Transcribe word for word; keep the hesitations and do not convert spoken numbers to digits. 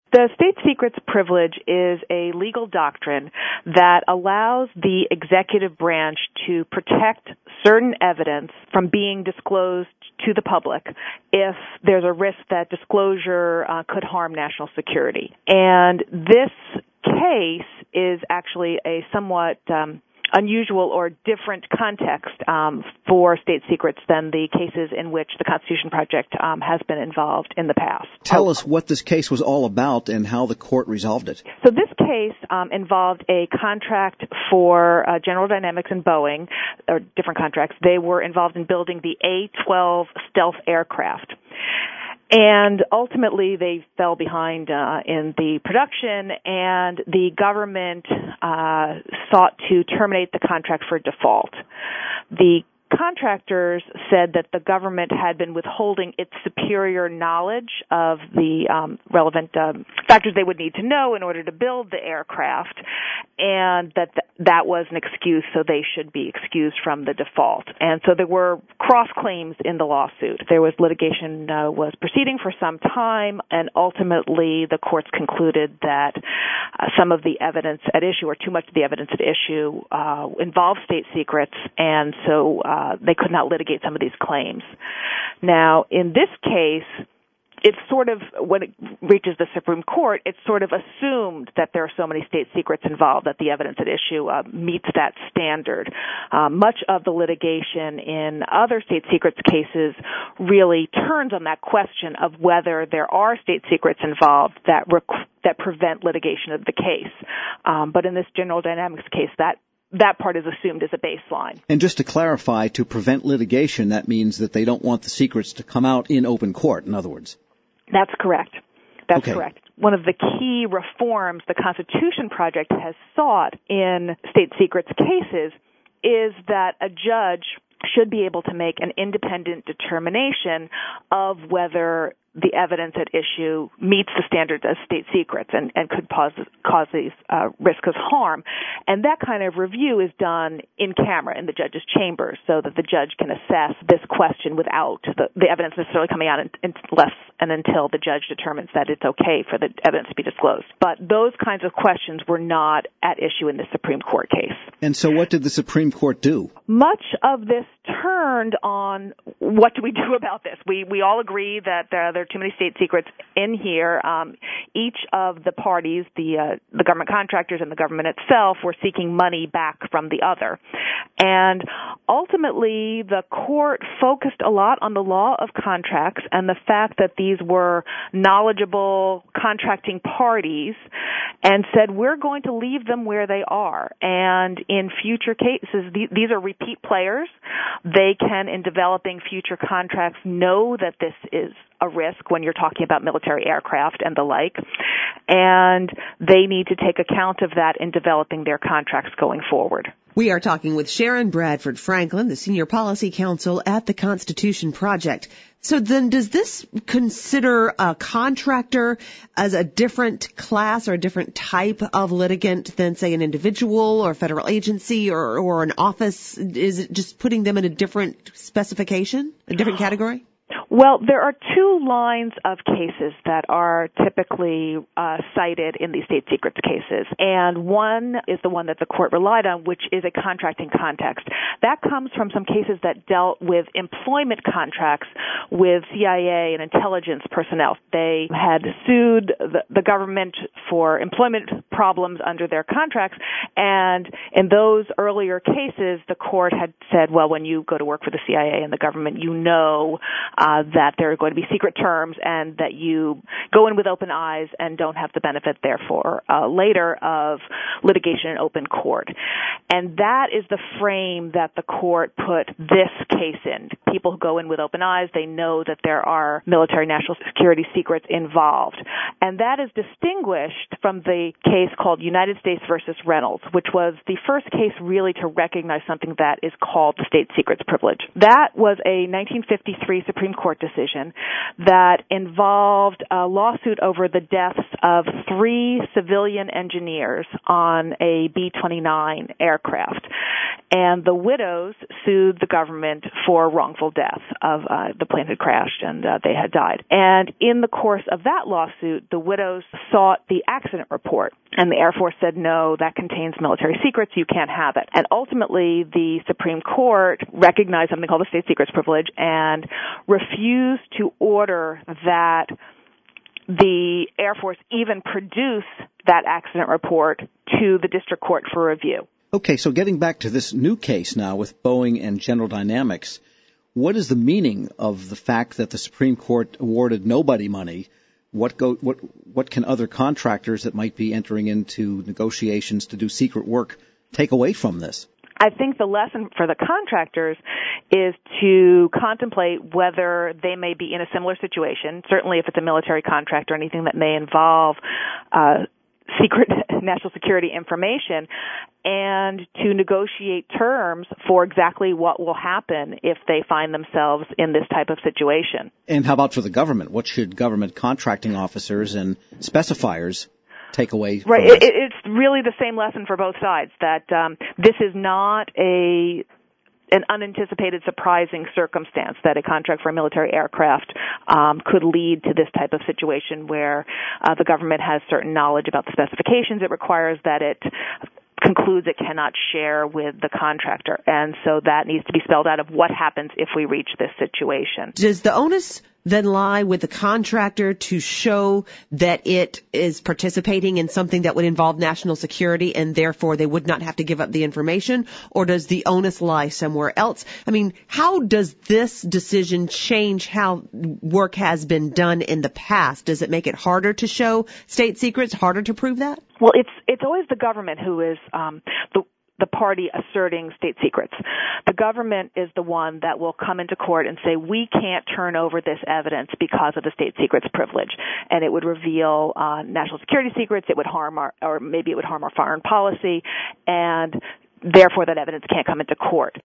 The state secrets privilege is a legal doctrine that allows the executive branch to protect certain evidence from being disclosed to the public if there's a risk that disclosure uh, could harm national security. And this case is actually a somewhat um, unusual or different context um, for state secrets than the cases in which the Constitution Project um, has been involved in the past. Tell us what this case was all about and how the court resolved it. So this case um, involved a contract for uh, General Dynamics and Boeing, or different contracts. They were involved in building the A twelve stealth aircraft. And ultimately, they fell behind uh, in the production, and the government uh, sought to terminate the contract for default. The contractors said that the government had been withholding its superior knowledge of the um, relevant um, factors they would need to know in order to build the aircraft, and that th- that was an excuse, so they should be excused from the default. And so there were cross-claims in the lawsuit. There was litigation uh, was proceeding for some time, and ultimately the courts concluded that uh, some of the evidence at issue, or too much of the evidence at issue, uh, involved state secrets, and so uh, Uh, they could not litigate some of these claims. Now, in this case, it's sort of, when it reaches the Supreme Court, it's sort of assumed that there are so many state secrets involved that the evidence at issue uh, meets that standard. Uh, much of the litigation in other state secrets cases really turns on that question of whether there are state secrets involved that rec- that prevent litigation of the case. Um, but in this General Dynamics case, that that part is assumed as a baseline. And just to clarify, to prevent litigation, that means that they don't want the secrets to come out in open court, in other words. That's correct. That's okay. correct. One of the key reforms the Constitution Project has sought in state secrets cases is that a judge should be able to make an independent determination of whether the evidence at issue meets the standards as state secrets and, and could cause, cause these uh, risks of harm. And that kind of review is done in camera in the judge's chambers so that the judge can assess this question without the, the evidence necessarily coming out unless and until the judge determines that it's okay for the evidence to be disclosed. But those kinds of questions were not at issue in the Supreme Court case. And so what did the Supreme Court do? Much of this turned on what do we do about this. We we all agree that there, there are too many state secrets in here. Um, each of the parties, the uh, the government contractors and the government itself, were seeking money back from the other. And ultimately, the court focused a lot on the law of contracts and the fact that these were knowledgeable contracting parties and said, we're going to leave them where they are. And in future cases, these are repeat players. They can, in developing future contracts, know that this is a risk when you're talking about military aircraft and the like, and they need to take account of that in developing their contracts going forward. We are talking with Sharon Bradford Franklin, the Senior Policy Counsel at the Constitution Project. So then does this consider a contractor as a different class or a different type of litigant than, say, an individual or a federal agency or, or an office? Is it just putting them in a different specification, a different category? Well, there are two lines of cases that are typically uh, cited in these state secrets cases, and one is the one that the court relied on, which is a contracting context. That comes from some cases that dealt with employment contracts with C I A and intelligence personnel. They had sued the, the government for employment problems under their contracts, and in those earlier cases, the court had said, well, when you go to work for the C I A and the government, you know uh, that there are going to be secret terms and that you go in with open eyes and don't have the benefit, therefore, uh, later of litigation in open court. And that is the frame that the court put this case in. People who go in with open eyes, they know that there are military national security secrets involved. And that is distinguished from the case called United States versus Reynolds, which was the first case really to recognize something that is called the state secrets privilege. That was a nineteen fifty-three Supreme Supreme Court decision that involved a lawsuit over the deaths of three civilian engineers on a B twenty-nine aircraft. And the widows sued the government for wrongful death of uh, the plane had crashed and uh, they had died. And in the course of that lawsuit, the widows sought the accident report. And the Air Force said, no, that contains military secrets, you can't have it. And ultimately, the Supreme Court recognized something called the state secrets privilege and refused to order that the Air Force even produce that accident report to the district court for review. Okay, so getting back to this new case now with Boeing and General Dynamics, what is the meaning of the fact that the Supreme Court awarded nobody money? What go, what what can other contractors that might be entering into negotiations to do secret work take away from this? I think the lesson for the contractors is to contemplate whether they may be in a similar situation, certainly if it's a military contract or anything that may involve uh secret national security information, and to negotiate terms for exactly what will happen if they find themselves in this type of situation. And how about for the government? What should government contracting officers and specifiers take away from Right. this? It, it's really the same lesson for both sides, that um, this is not a an unanticipated, surprising circumstance that a contract for a military aircraft um, could lead to this type of situation where uh, the government has certain knowledge about the specifications it requires that it concludes it cannot share with the contractor. And so that needs to be spelled out of what happens if we reach this situation. Does the onus then lie with the contractor to show that it is participating in something that would involve national security and therefore they would not have to give up the information? Or does the onus lie somewhere else? I mean, how does this decision change how work has been done in the past? Does it make it harder to show state secrets, harder to prove that? Well, it's it's always the government who is um, the the party asserting state secrets. The government is the one that will come into court and say, we can't turn over this evidence because of the state secrets privilege. And it would reveal uh, national security secrets, it would harm our, or maybe it would harm our foreign policy, and therefore that evidence can't come into court.